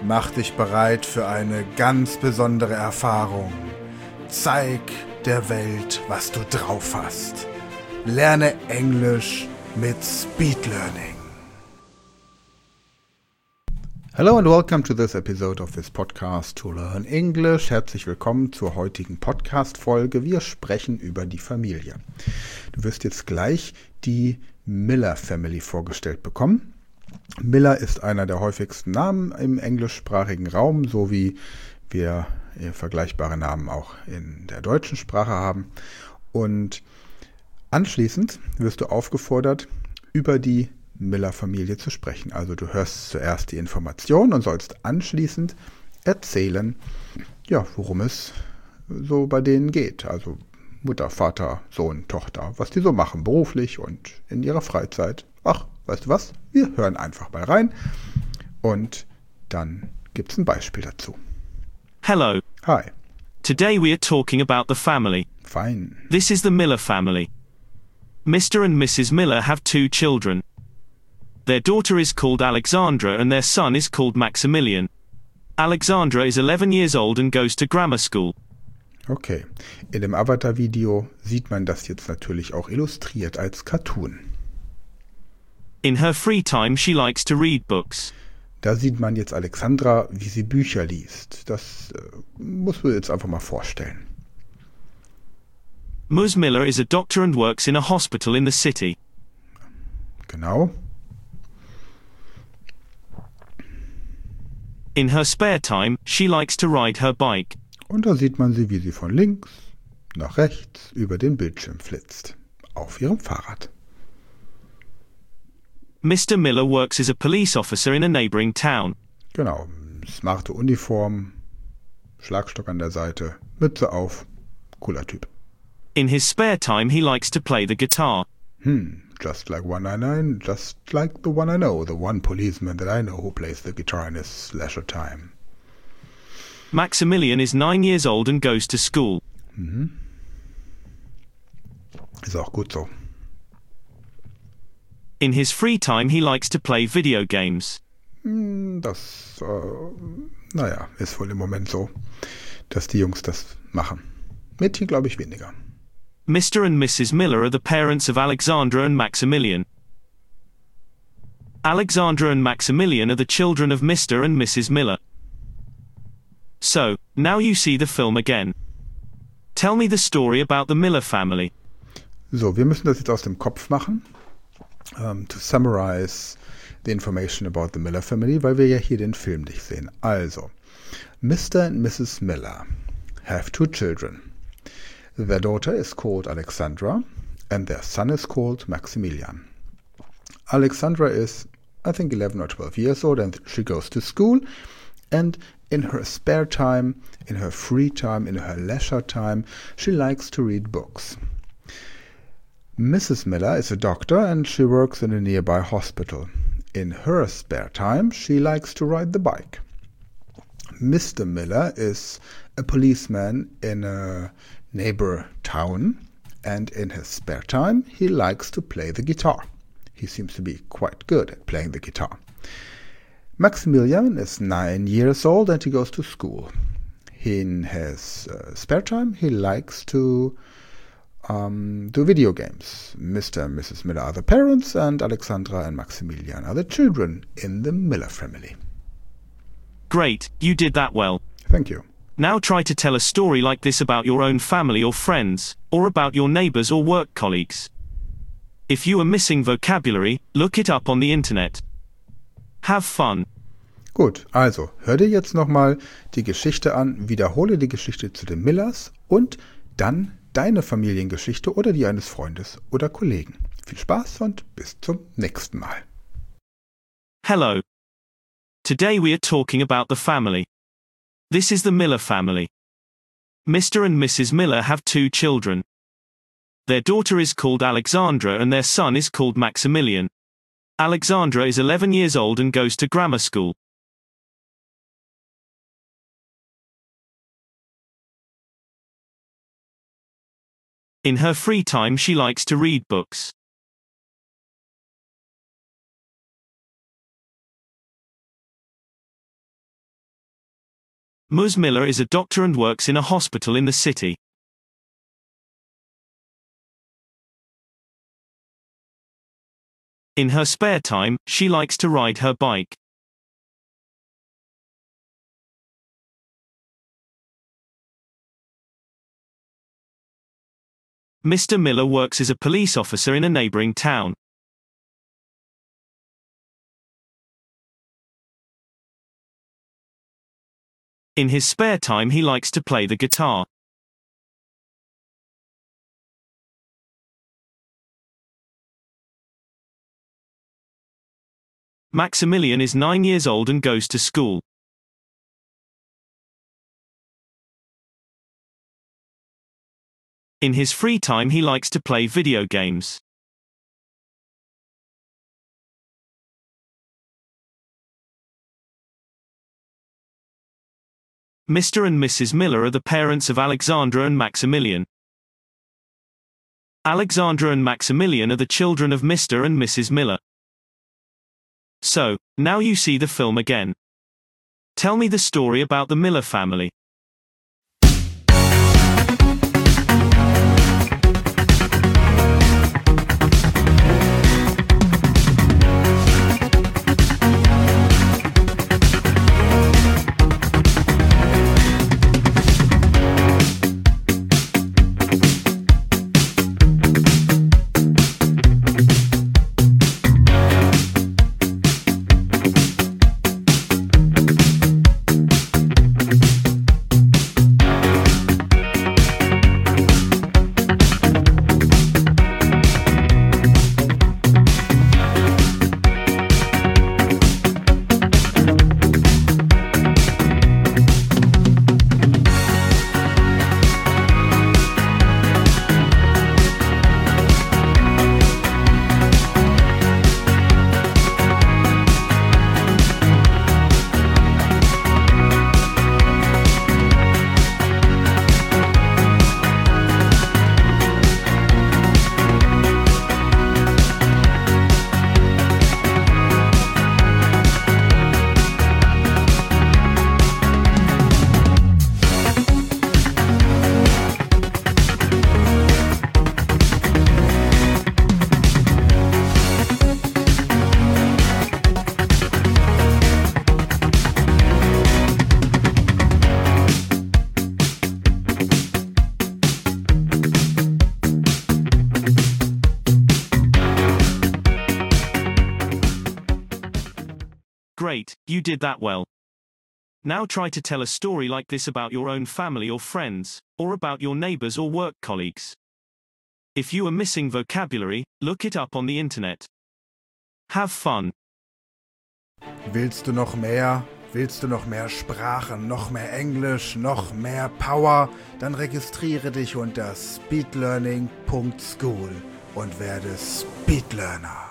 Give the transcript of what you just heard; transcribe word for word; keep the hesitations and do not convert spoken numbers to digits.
Mach dich bereit für eine ganz besondere Erfahrung. Zeig der Welt, was du drauf hast. Lerne Englisch mit Speed Learning. Hello and welcome to this episode of this podcast to learn English. Herzlich willkommen zur heutigen Podcast-Folge. Wir sprechen über die Familie. Du wirst jetzt gleich die Miller Family vorgestellt bekommen. Miller ist einer der häufigsten Namen im englischsprachigen Raum, so wie wir vergleichbare Namen auch in der deutschen Sprache haben. Und anschließend wirst du aufgefordert, über die Miller-Familie zu sprechen. Also du hörst zuerst die Information und sollst anschließend erzählen, ja, worum es so bei denen geht. Also Mutter, Vater, Sohn, Tochter, was die so machen, beruflich und in ihrer Freizeit. Ach, weißt du was? Wir hören einfach mal rein und dann gibt's ein Beispiel dazu. Hello. Hi. Today we are talking about the family. Fine. This is the Miller family. Mister and Missus Miller have two children. Their daughter is called Alexandra and their son is called Maximilian. Alexandra is eleven years old and goes to grammar school. Okay. In dem Avatar-Video sieht man das jetzt natürlich auch illustriert als Cartoon. In her free time she likes to read books. Da sieht man jetzt Alexandra, wie sie Bücher liest. Das äh, muss man jetzt einfach mal vorstellen. Mus Miller is a doctor and works in a hospital in the city. Genau. In her spare time, she likes to ride her bike. Und da sieht man sie, wie sie von links nach rechts über den Bildschirm flitzt. Auf ihrem Fahrrad. Mister Miller works as a police officer in a neighboring town. Genau. Smarte Uniform, Schlagstock an der Seite, Mütze auf. Cooler Typ. In his spare time, he likes to play the guitar. Hmm. Just like one I know, just like the one I know, the one policeman that I know who plays the guitar in his leisure time. Maximilian is nine years old and goes to school. Mhm. Ist auch gut so. In his free time he likes to play video games. Das, äh, naja, ist wohl im Moment so, dass die Jungs das machen. Mädchen glaube ich weniger. Mister and Missus Miller are the parents of Alexandra and Maximilian. Alexandra and Maximilian are the children of Mister and Missus Miller. So, now you see the film again. Tell me the story about the Miller family. So, wir müssen das jetzt aus dem Kopf machen. Um, to summarize the information about the Miller family, weil wir ja hier den Film nicht sehen. Also, Mister and Missus Miller have two children. Their daughter is called Alexandra and their son is called Maximilian. Alexandra is, I think, eleven or twelve years old and she goes to school, and in her spare time, in her free time, in her leisure time, she likes to read books. Missus Miller is a doctor and she works in a nearby hospital. In her spare time, she likes to ride the bike. Mister Miller is a policeman in a neighbor town, and in his spare time, he likes to play the guitar. He seems to be quite good at playing the guitar. Maximilian is nine years old and he goes to school. In his uh, spare time, he likes to Um, do video games. Mister and Missus Miller are the parents and Alexandra and Maximilian are the children in the Miller family. Great, you did that well. Thank you. Now try to tell a story like this about your own family or friends, or about your neighbors or work colleagues. If you are missing vocabulary, look it up on the internet. Have fun. Gut, also hör dir jetzt nochmal die Geschichte an, wiederhole die Geschichte zu den Millers und dann deine Familiengeschichte oder die eines Freundes oder Kollegen. Viel Spaß und bis zum nächsten Mal. Hello. Today we are talking about the family. This is the Miller family. Mister and Missus Miller have two children. Their daughter is called Alexandra and their son is called Maximilian. Alexandra is eleven years old and goes to grammar school. In her free time she likes to read books. Ms. Miller is a doctor and works in a hospital in the city. In her spare time, she likes to ride her bike. Mister Miller works as a police officer in a neighboring town. In his spare time he likes to play the guitar. Maximilian is nine years old and goes to school. In his free time he likes to play video games. Mister and Missus Miller are the parents of Alexandra and Maximilian. Alexandra and Maximilian are the children of Mister and Missus Miller. So, now you see the film again. Tell me the story about the Miller family. Great, you did that well. Now try to tell a story like this about your own family or friends, or about your neighbors or work colleagues. If you are missing vocabulary, look it up on the internet. Have fun. Willst du noch mehr? Willst du noch mehr Sprachen, noch mehr Englisch, noch mehr Power? Dann registriere dich unter speedlearning punkt school und werde Speedlearner.